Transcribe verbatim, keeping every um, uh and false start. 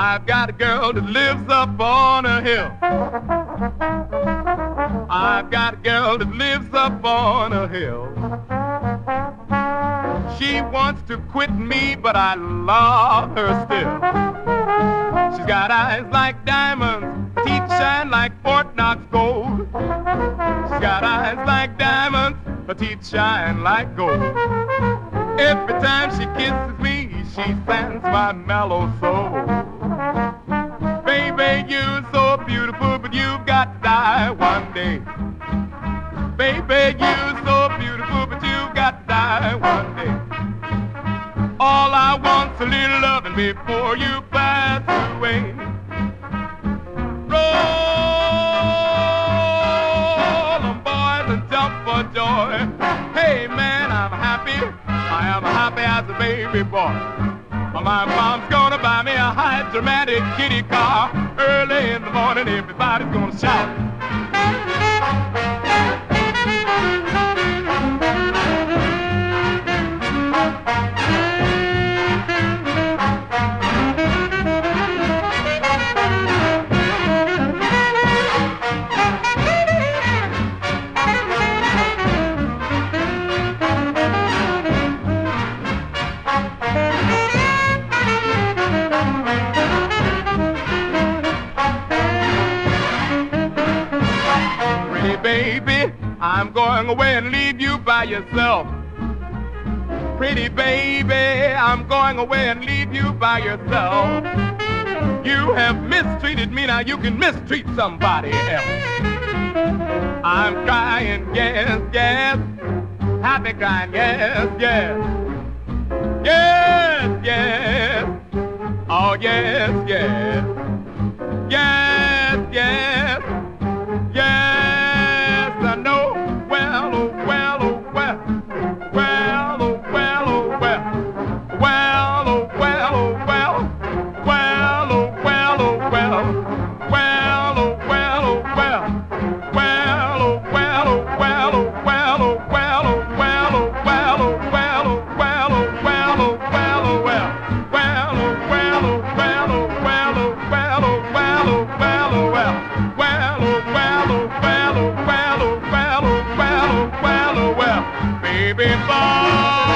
I've got a girl that lives up on a hill. I've got a girl that lives up on a hill. She wants to quit me, but I love her still. She's got eyes like diamonds, teeth shine like Fort Knox gold. She's got eyes like diamonds, her teeth shine like gold. Every time she kisses me, she sends my mellow soul. Baby, you're so beautiful, but you've got to die one day. Baby, you're so beautiful, but you've got to die one day. All I want's a little loving before you pass away. Roll 'em boys and jump for joy. Hey man, I'm happy. I am happy as a baby boy. My mom's gonna buy me a high dramatic kitty car. Early in the morning, everybody's gonna shout. Baby, I'm going away and leave you by yourself. Pretty baby, I'm going away and leave you by yourself. You have mistreated me, now you can mistreat somebody else. I'm crying, yes, yes, happy crying, yes, yes. Yes, yes, oh yes, yes. Yes, yes, yes, I know. Well, oh, well, oh, well. Well, oh, well, oh, well. Well, oh, well, oh, well. Well, oh, well, oh, well. Well, oh, well, oh, well. Well, oh, well, oh, well, oh, well, oh, well, oh, well, oh, well, oh, well, oh, well, oh, well, oh, well, oh, well. Well, oh, well, oh, well, oh, well, oh, well, oh, well, oh, well, oh, well. Well, oh, well, oh, well, oh, well, oh, well, oh, well, oh, well, oh, well. Baby boy.